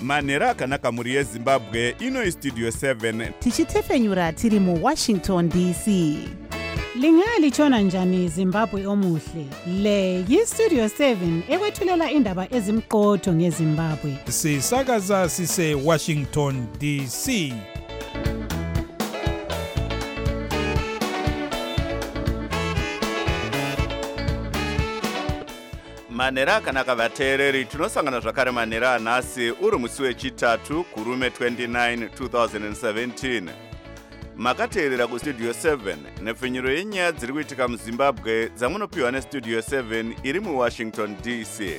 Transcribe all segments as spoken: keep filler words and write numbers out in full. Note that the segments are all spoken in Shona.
manhero akanaka muri yezimbabwe. Ino istudio seven tichitefenyura tiri mu Washington D C. Lingalitshona njani Zimbabwe omuhle? Le yistudio seven ekwethulela indaba ezimqotho ngeZimbabwe. Sisakaza sise Washington D C. manhero akanaka vateereri, tinosangana zvakare manhero anhasi uri musi wechitatu kurume twenty-nine two thousand seventeen. Makateerera kustudio seven nepfenyuro yenyaya dziri kuitika muZimbabwe dzamunopiwa nestudio seven iri muWashington D C.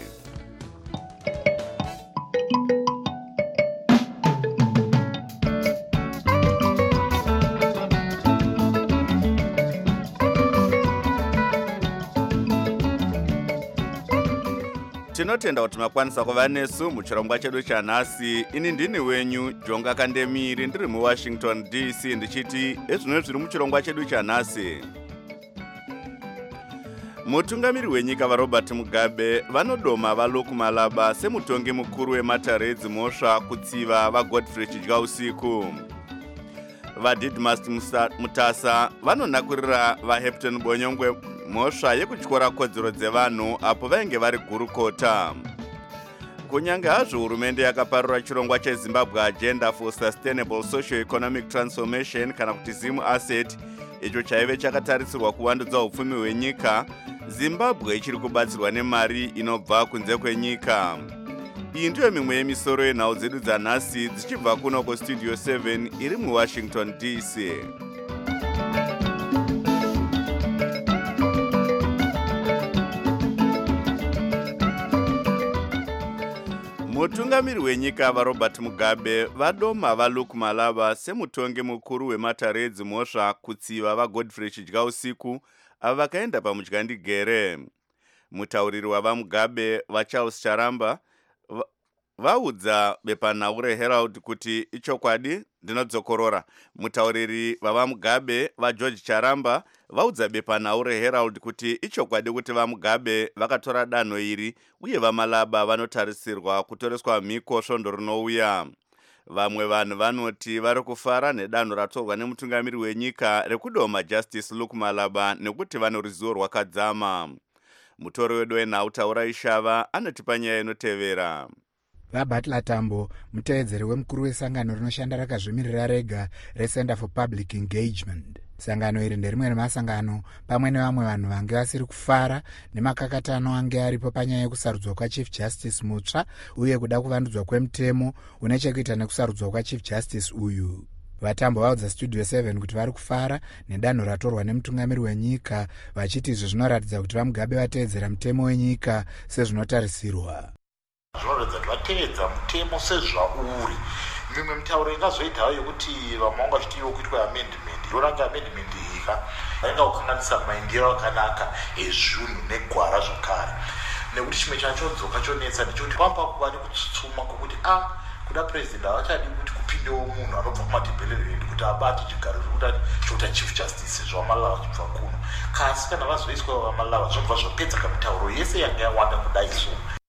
Tinotenda kuti makwanisa kuva nesu muchirongwa chedu chanhasi. Ini ndini wenyu Jonga Kandemiri ndiri muWashington D C ndichiti ezvino zviri muchirongwa chedu chanhasi. Mutungamiri wenyika vaRobert Mugabe vanodoma vaLuku Malaba semutongi mukuru wematare edzimhosva kutsiva vaGodfrey Chidyausiku. VaDidmus Mutasa vanonakurira vaHepton Bonyongwe mhosva yekutyora kodzero dzevanhu apo vainge vari gurukota. Kunyange hazvo hurumende yakaparura chirongwa cheZimbabwe Agenda for Sustainable Socio-Economic Transformation kana kuti ZIM Asset, icho chaive chakatarisirwa kuvandudza upfumi hwenyika, Zimbabwe ichiri kubatsirwa nemari inobva kunze kwenyika. Iyi ndiyo mimwe yemisoro yenhau dzedu dzanhasi dzichibva kuno kustudio seven iri muWashington D C. Mutungamiri wenyika vaRobert Mugabe vadoma vaLuku Malaba semutongi mukuru wematare edzimhosva kutsiva vaGodfrey Chidyausiku ava vakaenda pamudyandigere. Mutauriri wavaMugabe vaCharles Charamba vaudza bepanhau reHerald kuti ichokwadi ndinodzokorora. Mutauriri vavaMugabe vaGeorge Charamba vaudza bepanhau reHerald kuti ichokwadi kuti vaMugabe vakatora danho iri uye vaMalaba vanotarisirwa kutoreswa mhiko svondo rinouya. Vamwe vanhu vanoti vari kufara nedanho ratorwa nemutungamiri wenyika rekudoma Justice Luku Malaba nekuti vane ruzivo rwakadzama. Mutori wedu wenhau Taura Ishava anotipa nyaya inotevera. VaButler Tambo, mutevedzeri wemukuru wesangano rinoshanda rakazvimirira rega reCenter for Public Engagement. Sangano iri nderimwe remasangano pamwe nevamwe vanhu vange vasiri kufara nemakakatano ange aripo panyaya yekusarudzwa kwaChief Justice mutsva uye kuda kuvandudzwa kwemutemo une chekuita nekusarudzwa kwaChief Justice uyu. Vatambo vaudza studio seven kuti vari kufara nedanho ratorwa nemutungamiri wenyika, vachiti izvi zvinoratidza kuti vaMugabe vatevedzera mutemo wenyika sezvinotarisirwa. Zvinoratidza kuti vatevedza mutemo sezvauri. Mimwe mitauro ingazoitawo yokuti vamwe vanga vachitiwo kuitwa amendment, yoranga amendment ika vainga kukanganisa maendero akanaka ezvinhu negwara zvakare. Nekuti chimwe chachodzoka chonetsa ndechoti pamba kuva nekutsutsuma kwokuti a kuda president havachadi kuti kupindewo munhu anobva kumadhibhelelendi kuti abate chigaro chekuti chokuita Chief Justice zvaMalava chibva kuno. Kasi kana vazoiswa vaMalava zvinobva zvapedza kamitauro yese yanga yawanda kudai so.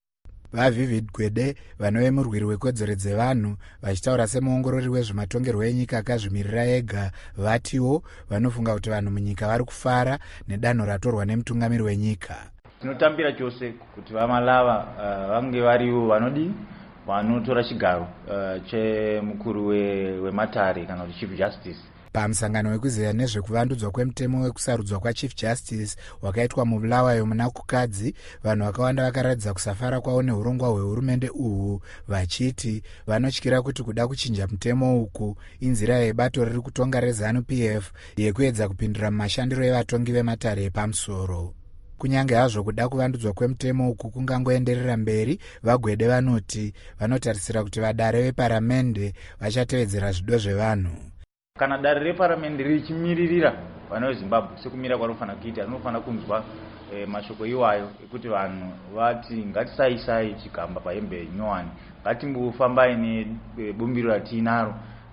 VaVivid Gwede vanove murwiri wekodzero dzevanhu vachitaura semuongorori wezvematongerwo enyika akazvimirira ega vatiwo vanofunga kuti vanhu munyika vari kufara nedanho ratorwa nemutungamiri wenyika. Tinotambira chose kuti vaMalava uh, vange variwo vanodi vanotora chigaro uh, chemukuru wematare we kana kuti Chief Justice. Pamusangano wekuziva nezvekuvandudzwa kwemutemo wekusarudzwa kwaChief Justice wakaitwa muBulawayo muna Kukadzi, vanhu vakawanda vakaratidza kusafara kwavo neurongwa hwehurumende uhu, vachiti vanotyira kuti kuda kuchinja mutemo uku inzira yebato riri kutonga reZANU P F yekuedza kupindura mumashandiro evatongi vematare epamusoro. Kunyange hazvo kuda kuvandudzwa kwemutemo uku kungangoenderera mberi, vaGwede vanoti vanotarisira kuti vadare veparamende vachatevedzera zvido zvevanhu. Kana dare reparamende richimiririra vana veZimbabwe sekumira kwanofanira kuita, rinofanira kunzwa e, mashoko iwayo ekuti vanhu vati ngatisaisai chigamba pahembe nyowani, ngatimbofambai nebumbiro ratinaro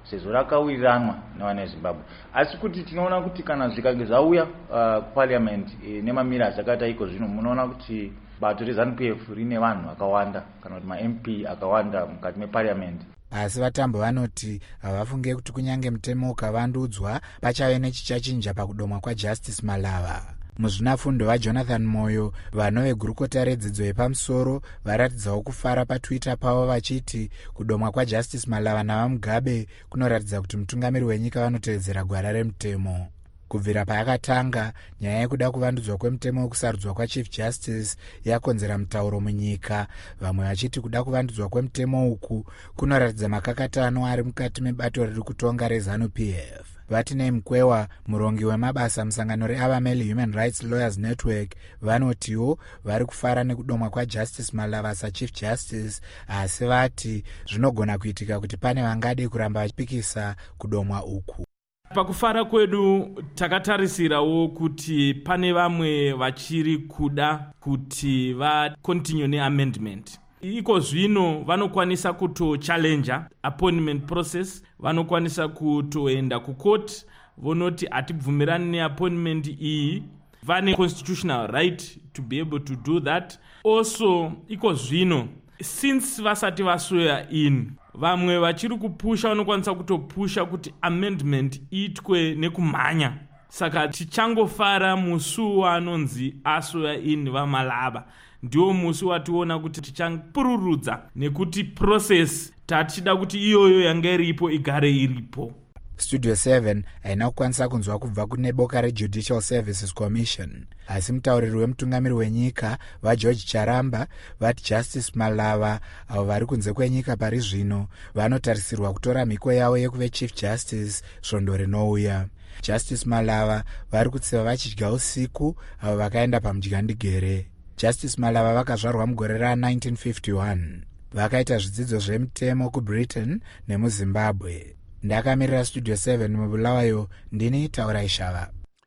sezvo rakawiriranwa nevana vezimbabwe. Asi kuti tinoona kuti kana zvikange zvauya uh, kuparliament e, nemamira zvakaita iko zvino, munoona kuti bato reZANU P F rine vanhu vakawanda kana kuti ma-M P akawanda mukati meparliament. Asi vatambo vanoti havafunge kuti kunyange mutemo ukavandudzwa pachave nechichachinja pakudomwa kwaJustice Malava. Muzvinafundo vaJonathan Moyo, vano vegurukota redzidzo yepamusoro, varatidzawo kufara paTwitter pavo vachiti kudomwa kwaJustice Malava navaMugabe kunoratidza kuti mutungamiri wenyika vanotevedzera gwara remutemo. Kubvira payakatanga, nyaya yekuda kuvandudzwa kwemutemo wekusarudzwa kwaChief Justice yakonzera mutauro munyika, vamwe vachiti kuda kuvandudzwa kwemutemo uku kunoratidza makakatano ari mukati mebato riri kutonga reZANU P F. Vatinei Mkwewa, murongi wemabasa musangano reAvameli Human Rights Lawyers Network, vanotiwo vari kufara nekudomwa kwaJustice Malava saChief Justice, asi vati zvinogona kuitika kuti pane vangade kuramba vachipikisa kudomwa uku. Pakufara kwedu takatarisirawo kuti pane vamwe vachiri kuda kuti va continue neamendment. Iko zvino vanokwanisa kuto challenge appointment process, vanokwanisa kutoenda kucourt vonoti atibvumirani neappointment iyi, vane constitutional right to be able to do that. Also iko zvino since vasati vaswear in, vamwe vachiri kupusha vanokwanisa kutopusha kuti amendment iitwe nekumhanya. Saka tichangofara musi wanonzi aswear in vaMalava, ndiwo musi wationa kuti tichapururudza nekuti process tachida kuti iyoyo yange iripo igare iripo. Studio seven haina kukwanisa kunzwa kubva kune boka reJudicial Services Commission, asi mutauriri wemutungamiri wenyika vaGeorge Charamba vati Justice Malava avo vari kunze kwenyika pari zvino vanotarisirwa kutora mhiko yavo yekuve Chief Justice svondo rinouya. Justice Malava vari kutsiva vachidya usiku avo vakaenda pamudyandegere. Justice Malava vakazvarwa mugore ra-nineteen fifty-one. Vakaita zvidzidzo zvemutemo kuBritain nemuZimbabwe. Ndakamirira Studio seven mubulawayo, ndini Taurai Shava.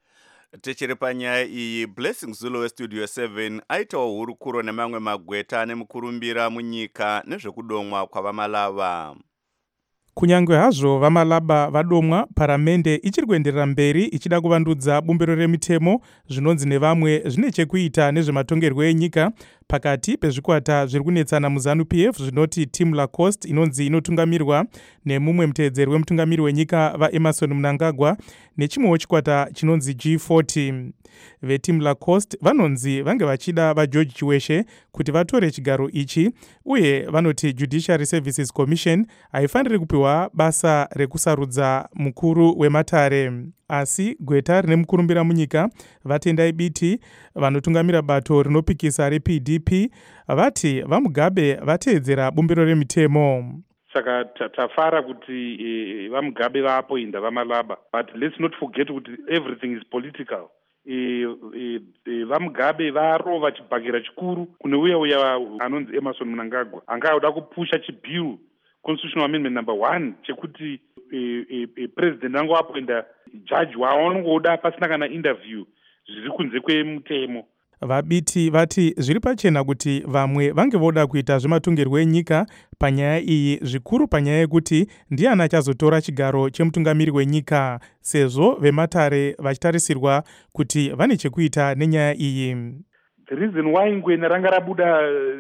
Tichiri panyaya iyi, Blessing Zulu weStudio seven aitawo hurukuro nemamwe magweta nemukurumbira munyika nezvekudomwa kwavaMalava. Kunyange hazvo vaMalava vadomwa, paramende ichiri kuenderera mberi ichida kuvandudza bumbiro remitemo zvinonzi nevamwe zvine chekuita nezvematongerwo enyika pakati pezvikwata zviri kunetsana muZANU P F zvinoti Team Lacoste inonzi inotungamirwa nemumwe muteedzeri wemutungamiri wenyika vaEmerson Mnangagwa nechimwewo chikwata chinonzi G forty. VeTeam Lacoste vanonzi vange vachida vaGeorge Chiweshe kuti vatore chigaro ichi, uye vanoti Judiciary Services Commission haifaniri kupiwa basa rekusarudza mukuru wematare. Asi gweta rine mukurumbira munyika vatendai biti vanotungamira bato rinopikisa reP D P vati vaMugabe vateedzera bumbiro remitemo. Saka tafara kuti e, vaMugabe vaapoinda vaMalava, but let's not forget kuti everything is political. E, e, e, vaMugabe varova chibhakira chikuru kune uya uya anonzi Emerson Mnangagwa anga auda kupusha chibhiru constitutional amendment number one chekuti e, e, e, president ango apoinda judge waanongoda pasina kana interview zviri kunze kwemutemo. Vabiti vati zviri pachena kuti vamwe vange voda kuita zvematongerwo enyika panyaya iyi, zvikuru panyaya yekuti ndiani achazotora chigaro chemutungamiri wenyika, sezvo vematare vachitarisirwa kuti vane chekuita nenyaya iyi. The reason why ngwena ranga rabuda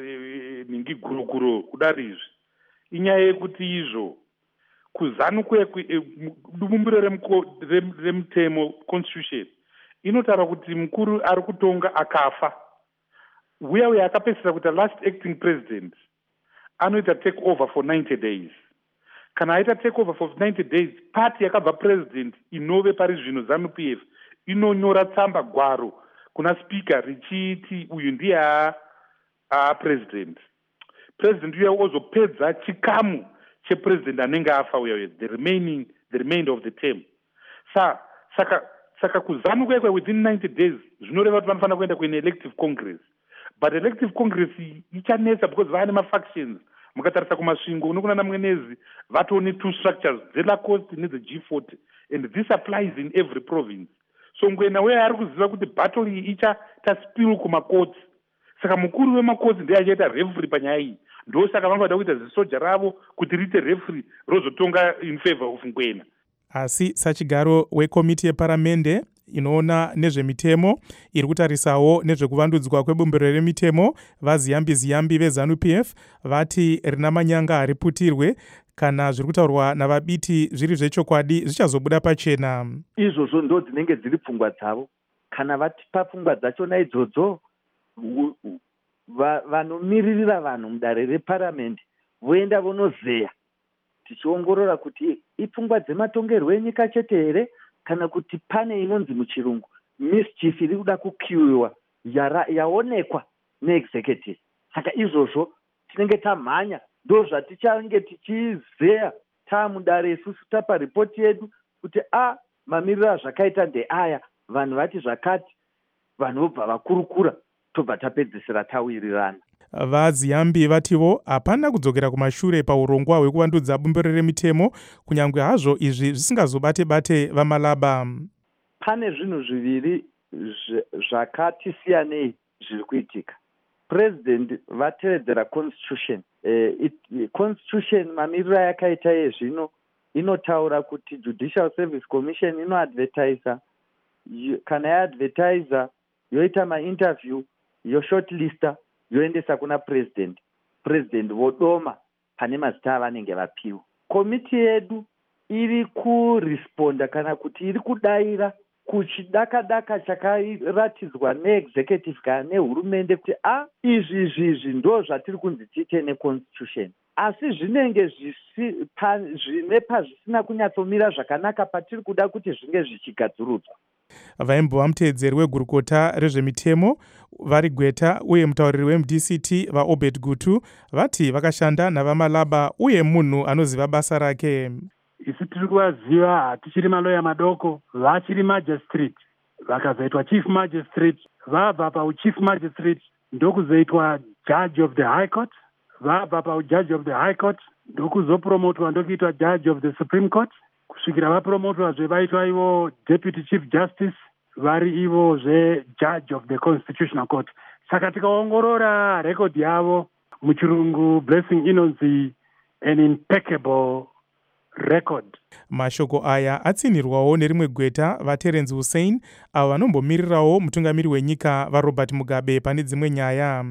ningi guruguru kudari izvi inyaya yekuti izvo kuZANU bumbiro remutemo constitution inotaura kuti mukuru ari kutonga akafa, uya uya akapesera kuti last acting president anoita take over for ninety days. Kana aita take over for ninety days, party yakabva president inove pari zvino ZANU P F inonyora tsamba gwaro kuna speaker richiti uyu ndiye a, a president. President uya ozopedza chikamu chepresident anenge afa uya uya, the remaining the remainder of the term. Sa saka saka kuZANU kwekwe within ninety days zvinoreva kuti vanofanira kuenda kuine elective congress, but elective congress ichanetsa because vaane mafactions. Mukatarisa kumasvingo unokuna namwenezi vatone two structures, dzeLacoste nedzeG forty, and this applies in every province. So ngwena weya ari kuziva kuti battle iyi ichaita spill kumakoti, saka mukuru wemakoti ndiye achaita referee panyaya iyi, ndosaka vanoda kuita zisoja ravo kuti riite refree rozotonga in favor of Ngwena. Asi sachigaro wekomiti yeparamende inoona nezvemitemo iri kutarisawo nezvekuvandudzwa kwebumbiro remitemo, vaziyambi ziyambi vezanu P F vati rina manyanga hariputirwe kana zviri kutaurwa navabiti zviri zvechokwadi zvichazobuda pachena. Izvozvo ndo dzinenge dziri pfungwa dzavo. Kana vatipa pfungwa dzachona idzodzo, vanomiririra vanhu mudare reparamende voenda vonozeya tichiongorora kuti ipfungwa dzematongerwo enyika chete here kana kuti pane inonzi muchirungu mischief iri kuda kukiwiwa yaonekwa neexecutive. Saka izvozvo tinenge tamhanya, ndo zvatichange tichizeya taamudare isusu tapa ripoti yedu kuti a mamiriro azvakaita ndeaya, vanhu vati zvakati, vanhu vobva vakurukura, tobva tapedzisira tawirirana. Vaziyambi vativo hapana kudzokera kumashure paurongwa hwekuvandudza bumbiro remitemo, kunyange hazvo izvi zvisingazobate bate vamalaba. Pane zvinhu zviviri zvakati siyanei zviri kuitika. President vatevedzera constitution. Eh, it, constitution mamiriro yakaita yezvino inotaura kuti Judicial Service Commission inoadvertisa, kana yaadvertisa yoita mainterview, yoshortlista, yoendesa kuna president. President vodoma pane mazita avanenge vapiwa. Komiti yedu iri kuresponda kana kuti iri kudaira kuchidaka-daka chakaratidzwa neexecutive kana nehurumende kuti a izvi izvi ndo zvatiri kunzi tiite neconstitution, asi zvinenge zvine pazvisina kunyatsomira zvakanaka patiri kuda kuti zvinge zvichigadzirudzwa. Vaimbova muteedzeri wegurukota rezvemitemo vari Gweta uye mutauriri weM D C T vaObed Gutu vati vakashanda navamalaba uye munhu anoziva basa rake. Isi tiri kuvaziva hatichiri maloya madoko, vachiri magistrate, vakazoitwa chief magistrate, vabva pauchief magistrate ndokuzoitwa judge of the high court, vabva paujudge of the high court ndokuzopromotwa ndokuitwa judge of the Supreme Court, kusvikira vapromotwa zvevaitwa ivo deputy chief justice, vari ivo zvejudge of the Constitutional Court. Saka tikaongorora record yavo muchirungu blessing inonzi an impeccable record. Mashoko aya atsinirwawo nerimwe Gweta vaTerence Hussein avo vanombomirirawo mutungamiri wenyika vaRobert Mugabe pane dzimwe nyaya.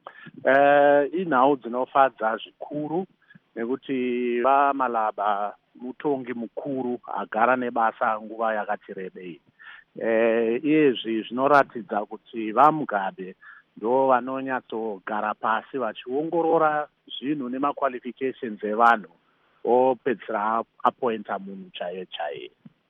Uh, inhau dzinofadza zvikuru nekuti vamalaba mutongi mukuru agara nebasa nguva yakati rebei. Uh, iyezvi zvinoratidza kuti vaMugabe ndo vanonyatsogara pasi vachiongorora zvinhu nemaqualifications evanhu opedzera apointa munhu chaiye chaiye.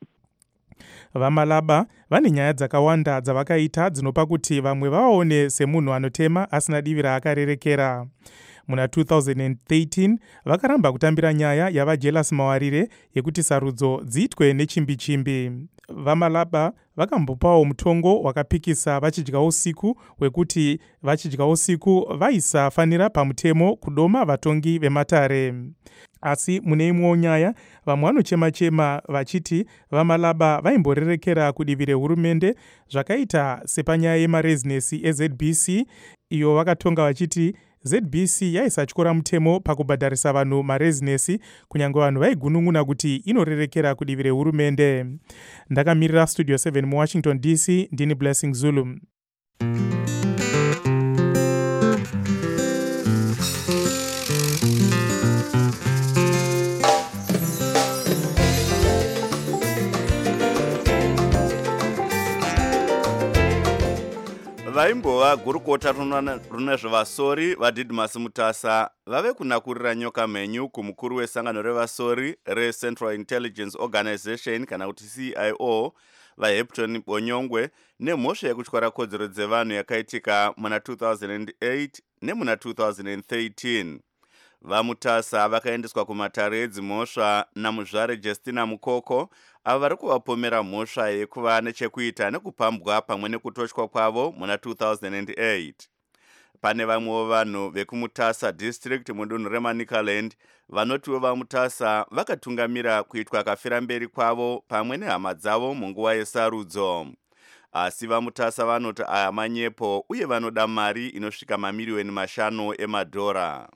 Vamalaba vane nyaya dzakawanda dzavakaita dzinopa kuti vamwe vaone semunhu anotema asina divi raakarerekera. Muna two thousand thirteen vakaramba kutambira nyaya yavaJelas Mawarire yekuti sarudzo dziitwe nechimbi-chimbi. Vamalaba vakambopawo mutongo wakapikisa vachidya usiku wekuti vachidya usiku vaisafanira pamutemo kudoma vatongi vematare. Asi mune imwewo nyaya vamwe vanochema-chema vachiti vamalaba vaimborerekera kudivi rehurumende zvakaita sepanyaya yemarezinesi eZ B C, iyo vakatonga vachiti Z B C yaisatyora mutemo pakubhadharisa vanhu marezinesi kunyange vanhu vaigunun'una kuti inorerekera kudivi rehurumende. Ndakamirira Studio seven muWashington D C, ndini Blessing Zulu. Vaimbova gurukota runa zvevasori vaDidmus Mutasa vave kunakurira nyoka mhenyu kumukuru wesangano revasori reCentral Intelligence Organization kana kuti C I O vaHepton Bonyongwe nemhosva yekutyara kodzero dzevanhu yakaitika muna two thousand eight nemuna two thousand thirteen. VaMutasa vakaendeswa kumatare edzimhosva namuzvare Justina Mukoko avo vari kuvapomera mhosva yekuva nechekuita nekupambwa pamwe nekutotywa kwavo muna two thousand eight. Pane vamwewo vanhu vekuMutasa district mudunhu reManicaland vanotiwo vaMutasa vakatungamira kuitwa kafira mberi kwavo pamwe nehama dzavo munguva yesarudzo. Asi vaMutasa vanoti aya manyepo uye vanoda mari inosvika mamiliyoni mashanu emadhora.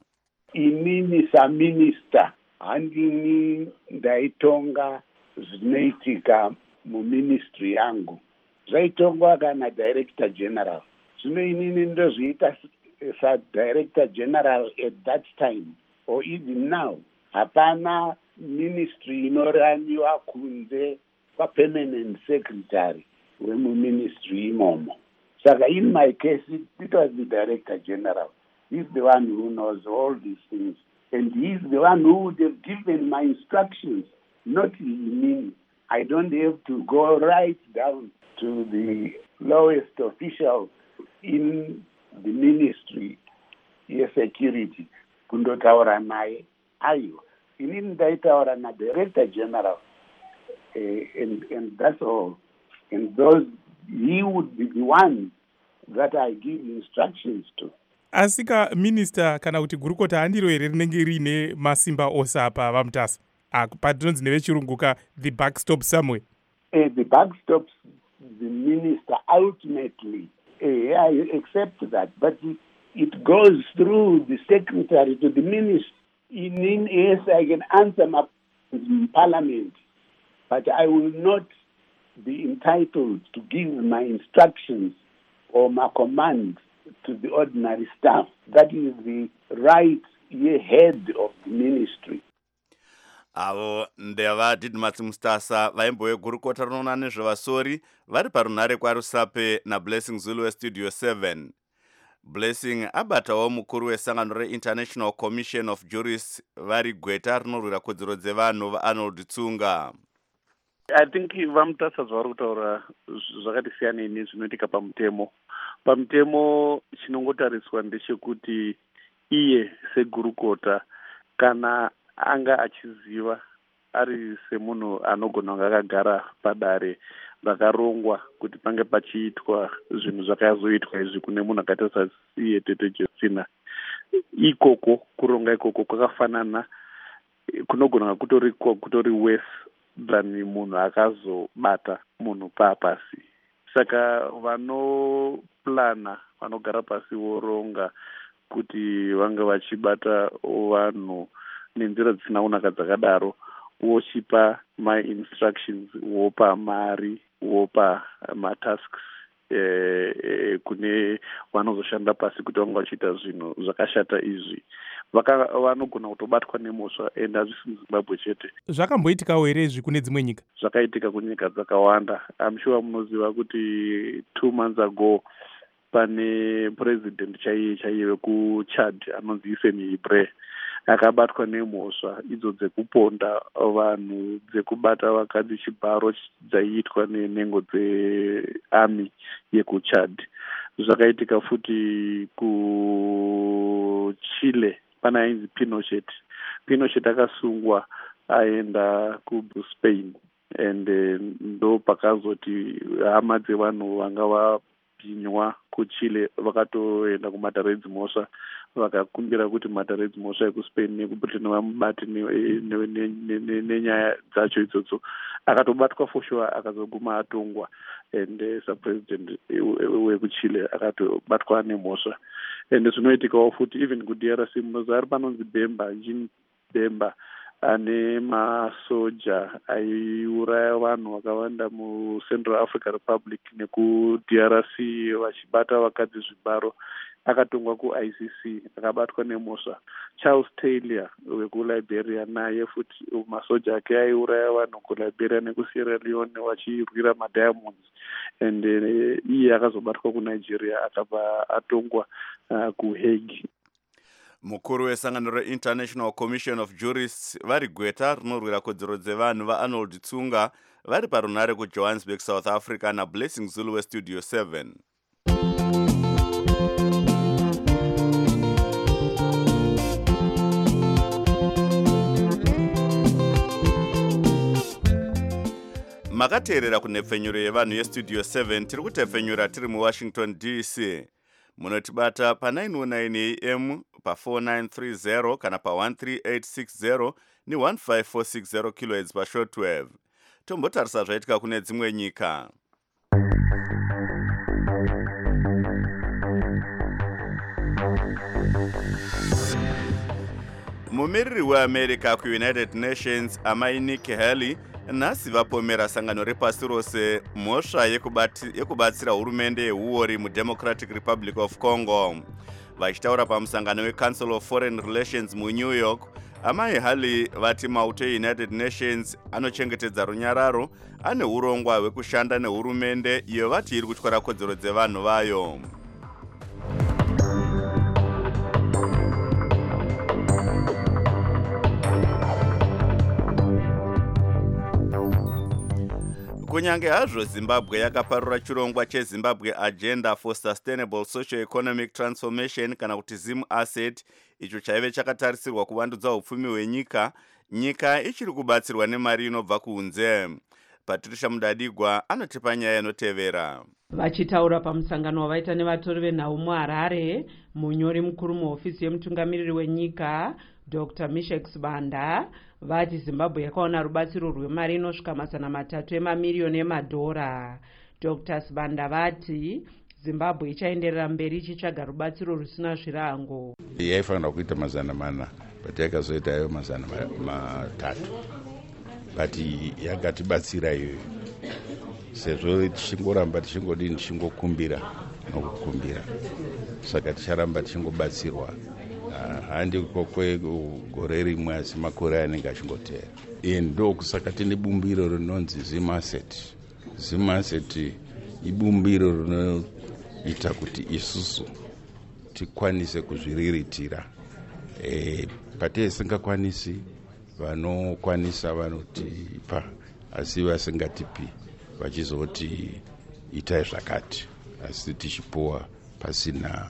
inini saminista handini ndaitonga zvinoitika muministry yangu, zvaitongwa kana director general. Zvino inini ndozviita sa-director general at that time or even now. Hapana ministry inoraniwa kunze kwa-permanent secretary wemuministry imomo. Saka in my case, it, it was the director general. He's the one who knows all these things. And he's the one who would have given my instructions, not me. I don't have to go right down to the lowest official in the ministry yesecurity kundotaura naye. Aiwa, inini ndaitaura na-director general, uh, and, and that's all. And those, he would be the one that I give instructions to. Asika minister kana kuti gurukota handiro here rinenge rine masimba ose apa vamutasa patinonzi nevechirunguka the buck stops somewhere. Uh, the buck stops the minister ultimately. Uh, I accept that, but it, it goes through the secretary to the minister. In, in yes, I can answer my in parliament, but I will not be entitled to give my instructions or my commands to the ordinary staff. That is the right head of the ministry. Avo ndeva Didmas Mustasa vaimbowe gurukota rinoona nezvevasori vari parunhare kwaRusape naBlessing Zulu weStudio seven. Blessing abatawo mukuru wesangano reInternational Commission of Jurists vari gweta rinorwira kodzero dzevanhu vaArnold Tsunga. I think vamutasa zvavari kutaura zvakati siyanei nezvinoitika pamutemo. Pamutemo chinongotariswa ndechekuti iye segurukota kana anga achiziva ari semunhu anogona kunge akagara padare rakarongwa kuti pange pachiitwa zvinhu zvakazoitwa izvi kune munhu akaita saiye Tete Justina, ikoko kuronga ikoko kwakafanana kunogona kutori kutori worse than munhu akazobata munhu papasi. Saka vanoplana vanogara pasi voronga kuti vange vachibata vanhu nenzira dzisina kunaka dzakadaro, wochipa my instructions, wopa mari, wopa matasks eh, eh, kune vanozoshanda pasi kuti vange vachiita zvinhu zvakashata izvi. Vanogona kutobatwa nemhosva and hazvisi muZimbabwe chete. Zvakamboitikawo here izvi kune dzimwe nyika? Zvakaitika kunyika dzakawanda. I'm sure munoziva kuti two months ago pane president chaiye chaiye wekuChad anonzi Hissène Habré akabatwa nemhosva idzo dzekuponda vanhu, dzekubata vakadzi chibharo dzaiitwa nenhengo dzearmy yekuChad. Zvakaitika futi kuChile pana ainzi Pinochet. Pinochet akasungwa aenda kuSpain and ndo pakazoti hama dzevanhu vanga vapinywa kuChile vakatoenda kumatare edzimhosva vakakumbira kuti matare edzimhosva ekuSpain nekuBritain vamubati nenyaya dzacho idzodzo. Akatobatwa for sure akazoguma atongwa and uh, subpresident wekuChile akatobatwa nemhosva. And zvinoitikawo futi even kuD R C munoziva ari panonzi Bemba, Jean Bemba ane masoja aiuraya vanhu vakawanda muCentral African Republic nekuD R C vachibata vakadzi zvibharo, akatongwa kuI C C akabatwa nemhosva. Charles Taylor wekuLiberia naye futi masoja ake aiuraya vanhu kuLiberia nekuSierra Leone vachirwira madiamonds and uh, iye akazobatwa kuNigeria akabva atongwa uh, kuHague. Mukuru wesangano reInternational Commission of Jurists vari gweta rinorwira kodzero dzevanhu vaArnold Tsunga vari parunhare kuJohannesburg, South Africa naBlessing Zulu weStudio seven. Makateerera kunhepfenyuro yevanhu yeStudio seven, tiri kutepfenyura tiri muWashington D C. Munotibata pa nine oh nine A M, pa four nine three zero kana pa one three eight six zero ni one five four six zero kilohertz pa shortwave. Tombotarisa zvaitika kune dzimwe nyika. mumiriri weamerica kuunited nations amai Nikki Haley nhasi vapomera sangano repasi rose mhosva yekubatsira hurumende yeuori mudemocratic republic of Congo. Vachitaura pamusangano weCouncil of Foreign Relations muNew York, amai Haley vati mauto eUnited Nations anochengetedza runyararo ane urongwa hwekushanda nehurumende iyo vati iri kutyora kodzero dzevanhu vayo. Kunyange hazvo Zimbabwe yakaparura chirongwa cheZimbabwe Agenda for Sustainable Socio-Economic Transformation kana kuti ZIM Asset, icho chaive chakatarisirwa kuvandudza upfumi hwenyika, nyika ichiri kubatsirwa nemari inobva kunze. Patricia Mudadigwa anotipa nyaya inotevera. Vachitaura pamusangano wavaita nevatori venhau muHarare, munyori mukuru muhofisi yemutungamiriri wenyika Doctor Mishek Sibanda vati Zimbabwe yakaona rubatsiro rwemari inosvika mazana matatu emamiriyoni emadhora. Doctor Sibanda vati Zimbabwe ichaenderera mberi ichitsvaga rubatsiro rusina zvirango. Yaifanira kuita mazana mana, but yakazoita ayo mazana matatu. But yakatibatsira iyoyo. Sezvo tichingoramba tichingodini tichingokumbira nokukumbira. Saka ticharamba tichingobatsirwa. Handi kokwe gore rimwe asi makore anenge achingotera. Ndo kusaka tine bumbiro rinonzi ZIM Asset. ZIM Asset ibumbiro rinoita kuti isusu tikwanise kuzviriritira. E, pate singakwanisi vanokwanisa vanotipa asi vasingatipi vachizoti itai zvakati asi tichipuwa pasina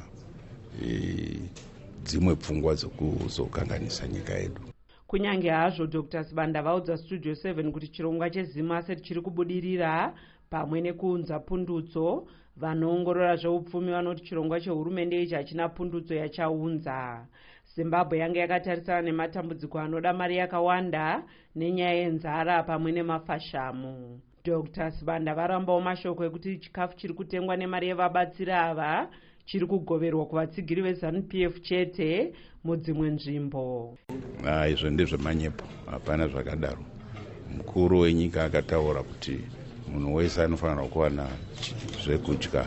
e, dzimwe pfungwa dzokuzokanganisa nyika yedu. Kunyange hazvo Doctor Sibanda vaudza Studio seven kuti chirongwa cheZIM Asset chiri kubudirira pamwe nekuunza pundutso. Vanoongorora zveupfumi vanoti chirongwa chehurumende ichi hachina pundutso yachaunza. Zimbabwe yange yakatarisana nematambudziko anoda mari yakawanda nenyaya yenzara pamwe nemafashamu. Doctor Sibanda varambawo mashoko ekuti chikafu chiri kutengwa nemari yevabatsiri ava chiri kugoverwa kuvatsigiri veZANU P F chete mudzimwe nzvimbo. Ah, izvo ndezvemanyepo, hapana zvakadaro. Mukuru wenyika akataura kuti munhu wese anofanira kuwana zvekudya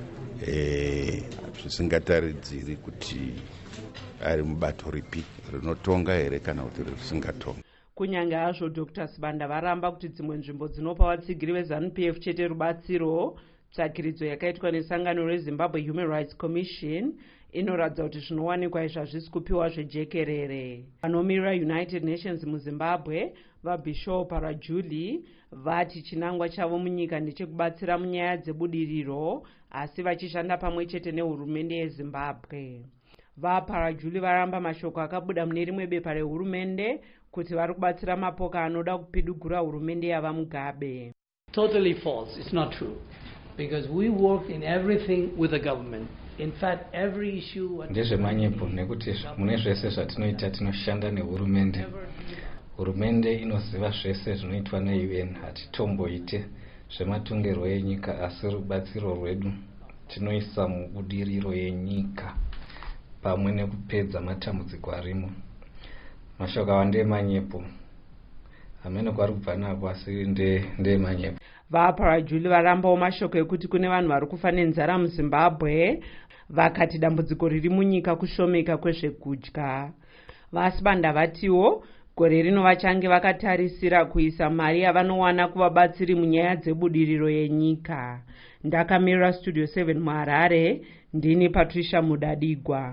eh zvisingataridziri kuti ari mubato ripi rinotonga here kana kuti risingatonga. Kunyange hazvo Doctor Sibanda varamba kuti dzimwe nzvimbo dzinopa vatsigiri veZANU P F chete rubatsiro. Tsvakiridzo yakaitwa nesangano reZimbabwe Human Rights Commission inoratidza kuti zvinowanikwa izvi hazvisi kupiwa zvejekerere. Vanomirira United Nations muZimbabwe vaBishop Parajuli vati chinangwa chavo munyika ndechekubatsira munyaya dzebudiriro asi vachishanda pamwe chete nehurumende yeZimbabwe. VaParajuli varamba mashoko akabuda mune rimwe bepa rehurumende kuti vari kubatsira mapoka anoda kupidugura hurumende yava Mugabe. Totally false. It's not true. Because we work in everything with the government. In fact, every issue... Ndezvemanyepo nekuti mune zvese zvatinoita tinoshanda nehurumende. Hurumende inoziva zvese zvinoitwa neU N. Hatitomboite zvematongerwo enyika asi rubatsiro rwedu tinoisa mubudiriro yenyika pamwe nekupedza matambudziko arimo. Mashoko awa ndeemanyepo. Amene kwari kubva nako asi ndeemanyepo. VaParajuli varambawo mashoko ekuti kune vanhu vari kufa nenzara muZimbabwe. Vakati dambudziko riri munyika kushomeka kwezvekudya. VaSibanda vatiwo gore rino vachange vakatarisira kuisa mari yavanowana kuvabatsiri munyaya dzebudiriro yenyika. Ndakamirira Studio seven muHarare, ndini Patricia Mudadigwa.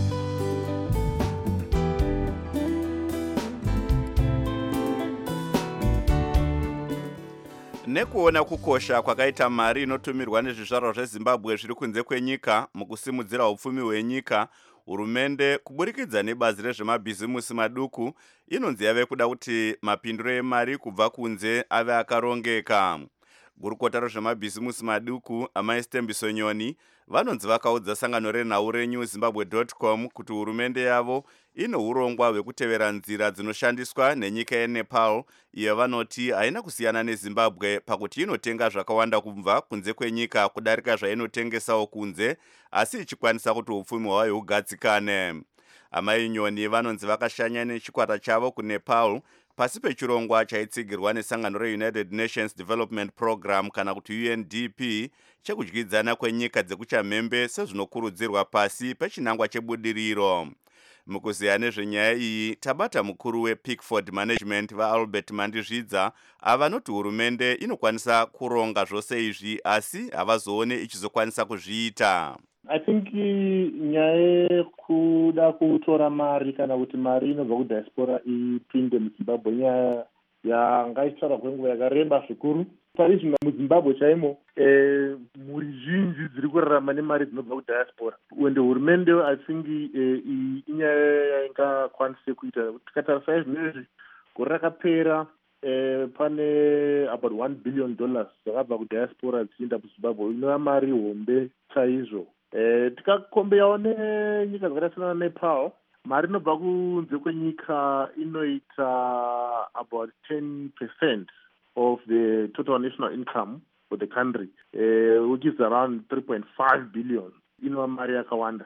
Nekuona kukosha kwakaita mari inotumirwa nezvizvarwa zveZimbabwe zviri kunze kwenyika mukusimudzira upfumi hwenyika, hurumende kuburikidza nebazi rezvemabhizimusi maduku inonzi yave kuda kuti mapindiro emari kubva kunze ave akarongeka. Gurukota rezvemabhizimusi maduku amai Stembisonyoni vanonzi vakaudza sangano renhau renew zimbabwe dot com kuti hurumende yavo ine urongwa hwekutevera nzira dzinoshandiswa nenyika yeNepal iyo vanoti haina kusiyana neZimbabwe pakuti inotenga zvakawanda kubva kunze kwenyika kudarika zvainotengesawo kunze asi ichikwanisa kuti upfumi hwayo hugadzikane. amai nyoni vanonzi vakashanya nechikwata chavo kuNepal pasi pechirongwa chaitsigirwa nesangano reUnited Nations Development Program kana kuti U N D P chekudyidzana kwenyika dzekuchamhembe sezvinokurudzirwa pasi pechinangwa chebudiriro. Mukuziya nezvenyaya iyi tabata mukuru wePickford Management vaAlbert Mandizvidza avanoti hurumende inokwanisa kuronga zvose izvi asi havazoone ichizokwanisa kuzviita. I think nyaya yekuda kutora mari kana kuti mari inobva kudiaspora ipinde muZimbabwe nyaya yanga ichitaura kwenguva yakareba zvikuru. Parizvino muZimbabwe chaimo eh, mhuri zhinji dziri kurarama nemari dzinobva kudiaspora. Ende hurumende I think eh, inyaya yaingakwanise kuita. Tikatarisa izvinezvi gore rakapera eh, pane about one billion dollars dzakabva kudiaspora dzichienda kuZimbabwe inova mari hombe chaizvo. Eh, tikakombeyawo nenyika dzakaita sana Nepal, mari inobva kunze kwenyika inoita about ten percent of the total national income for the country, uh, which is around three point five billion. Inova mari yakawanda.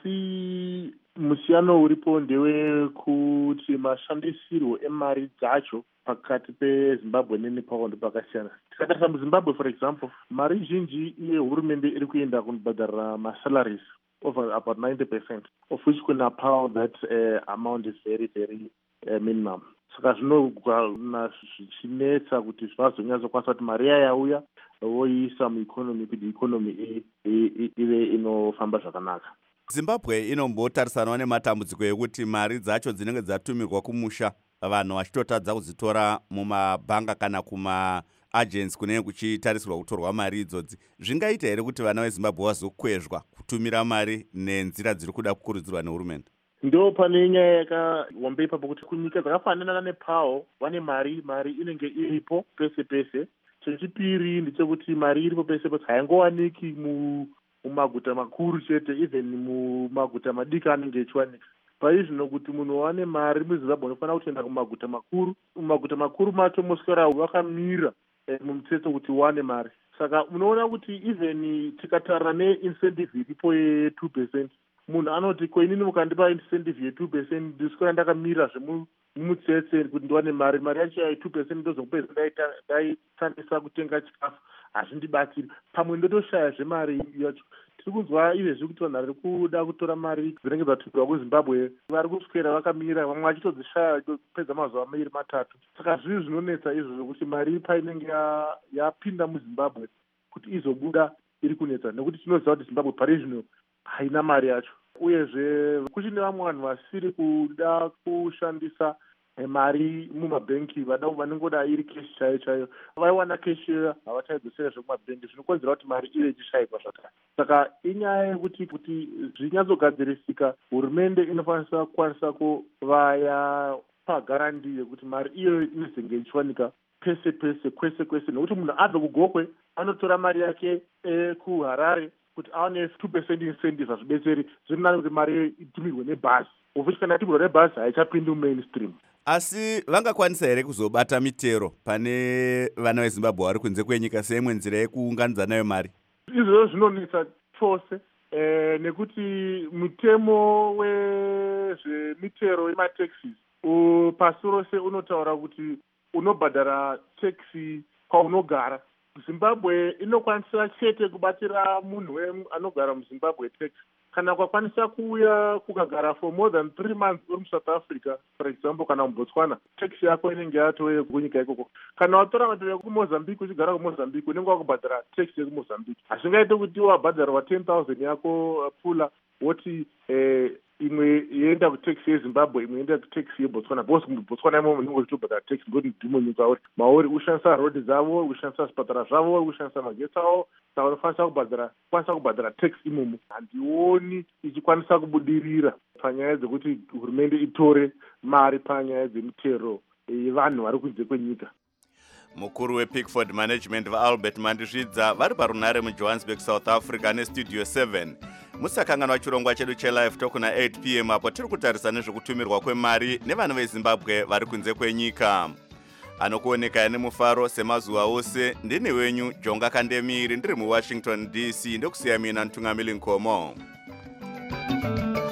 Asi musiyano uripo ndewekuti mashandisirwo emari dzacho pakati peZimbabwe neNepal ndopakasiyana. Tikatarisa muZimbabwe for example, mari zhinji yehurumende iri kuenda kunobhadhara masalaries over about ninety percent, of which kuNepal that uh, amount is very very uh, minimum. Saka zvinogona zvichinetsa kuti zvazonyatso-kwanisa kuti mari iya yauya voiisa mueconomy kuti economy ive inofamba zvakanaka. Zimbabwe inombotarisanawo nematambudziko ekuti mari dzacho dzinenge dzatumirwa kumusha vanhu vachitotadza kudzitora mumabhanga kana kuma-agents kunenge kuchitarisirwa kutorwa mari idzodzi. Zvingaita here kuti vana veZimbabwe vazokwezva kutumira mari nenzira dziri kuda kukurudzirwa nehurumende? Ndo pane nyaya yakahombe ipapo kuti kunyika dzakafanana naNepal vane mari mari inenge iripo pese pese. Chechipiri ndechekuti mari iripo pese pese haingowaniki mu mumaguta makuru chete, even mumaguta madiki anenge echiwanika. Paizvino kuti munhu wane mari muZimbabwe unofanira kuenda kumaguta makuru. Mumaguta makuru macho moswera wakamira eh, mumutsetso kuti wane mari. Saka unoona kuti even tikatarira neincentive iripo ye two percent, munhu anoti ko inini mukandipa incentive ye two percent ndiswera ndakamira zvemumutsetse kuti ndiwane mari. Mari yacho ya two percent ndozokupedza ndaitandisa kutenga chikafu, hazvindibatsiri. Pamwe ndotoshaya zvemari yacho. Tiri kunzwa izvezvi kuti vanhu vari kuda kutora mari dzinenge dzatumirwa kuZimbabwe vari kuswera vakamira, vamwe vachitodzishaya kupedza mazuva mairi matatu. Saka zviri zvinonetsa izvo zvokuti mari painenge yapinda muZimbabwe kuti izobuda iri kunetsa, nekuti tinoziva kuti Zimbabwe pari zvino haina mari yacho. Uyezve kuchine vamwe vanhu vasiri kuda kushandisa mari mumabhenki, vada vanongoda iri keshi chaiyo chaiyo. Vaiwana keshi havachaidzosera zvekumabhenki, zvinokonzera kuti mari ive ichishayikwa zvakare. Saka inyaya yekuti kuti zvinyatsogadzirisika, hurumende inofanira kukwanisa kuva yapa garandi yekuti mari iyo inozenge ichiwanika pese pese kwese kwese, nekuti munhu abve kugokwe anotora mari yake kuHarare kuti aone two percent incentive hazvibetseri. Zviri nani kuti mari itumirwe nebhasi, ufuti kana itumirwa nebhasi haichapindi mumainstream. Asi vangakwanisa here kuzobata mitero pane vana veZimbabwe vari kunze kwenyika seimwe nzira yekuunganidza nayo mari? Izvozvo zvinonetsa chose eh, nekuti mutemo wezvemitero yemataxis pasi rose unotaura kuti unobhadhara taxi kwaunogara. Zimbabwe inokwanisa chete kubatira munhu anogara muZimbabwe tax. Kana kwakwanisa kuuya kukagara for more than three months uri muSouth Africa for example kana muBotswana, tax yako inenge yatove kunyika ikoko. Kana watora matero yekuMozambique uchigara kuMozambique unenge wakubhadhara tax yekuMozambique. Hazvingaite kuti wabhadharwa ten thousand yako pfula woti eh, imwe yenda kutaxi yeZimbabwe imwe yenda kutaxi yeBotswana, because muBotswana imo munenge uchitobhadhara taxi ngoti ndimo nyika uri mauri ushandisa road dzavo, ushandisa zvipatara zvavo, ushandisa magetsi avo, saka unofanira kubhadhara kwanisa kubhadhara taxi imomo. Handioni ichikwanisa kubudirira panyaya dzekuti hurumende itore mari panyaya dzemitero yevanhu vari kunze kwenyika. Mukuru wePickford Management vaAlbert Mandizvidza vari parunare muJohannesburg, South Africa neStudio seven. Musakanganwa chirongwa chedu chelive talk na eight p m apo tiri kutarisa nezvekutumirwa kwemari nevana veZimbabwe vari kunze kwenyika. Anokuoneka nemufaro semazuva ose, ndini wenyu Jonga Kandemiri ndiri muWashington D C, ndokusiya mina Ntungamili Nkomo.